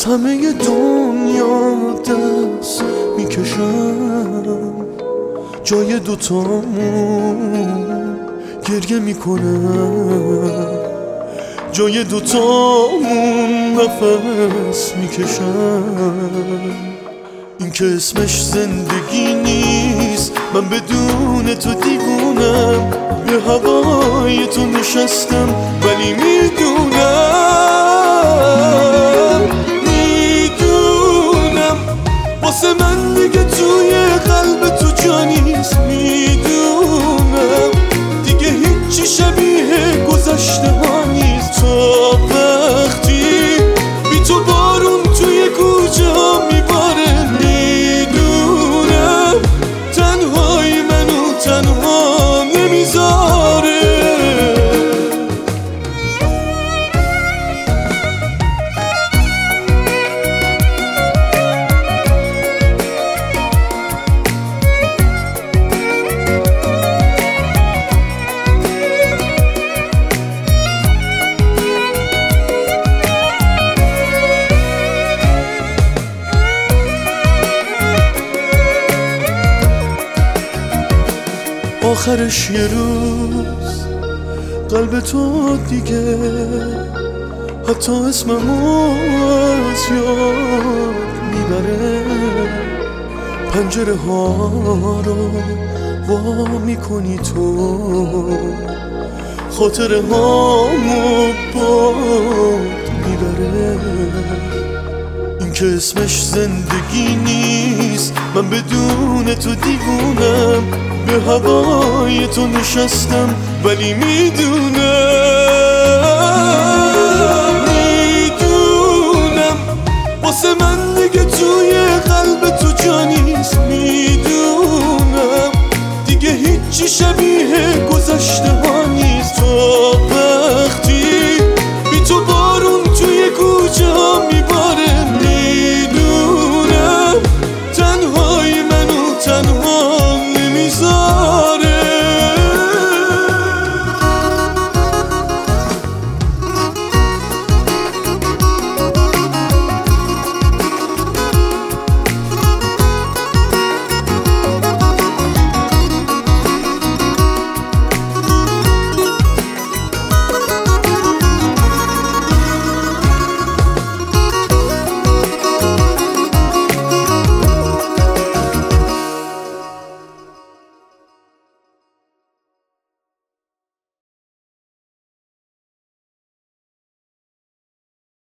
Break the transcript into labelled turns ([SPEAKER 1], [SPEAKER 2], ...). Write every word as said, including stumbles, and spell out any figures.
[SPEAKER 1] همه دنیا دست میکشم، جای دوتامون گریه میکنم، جای دوتامون نفس میکشم. این که اسمش زندگی نیست، من بدون تو دیوونم، به هوای تو نشستم ولی میدونم میدونم واسه من دیگه توی قلب تو جا نیست. میدونم دیگه هیچی شبیه گذشته ها نیست. تا وقتی بی تو بارون توی کوچه ها میباره، میدونم تنهایی منو تنها نمیذاره. آخرش یه روز قلب تو دیگه حتی اسممو از یاد میبره. پنجره ها رو وا میکنی تو، خاطره هامو باد میبره. این که اسمش زندگی نیست، من بدون تو دیوونم، به هوای تو نشستم ولی میدونم میدونم واسه من دیگه توی قلب تو جا نیست. میدونم دیگه هیچی شبیه گذشته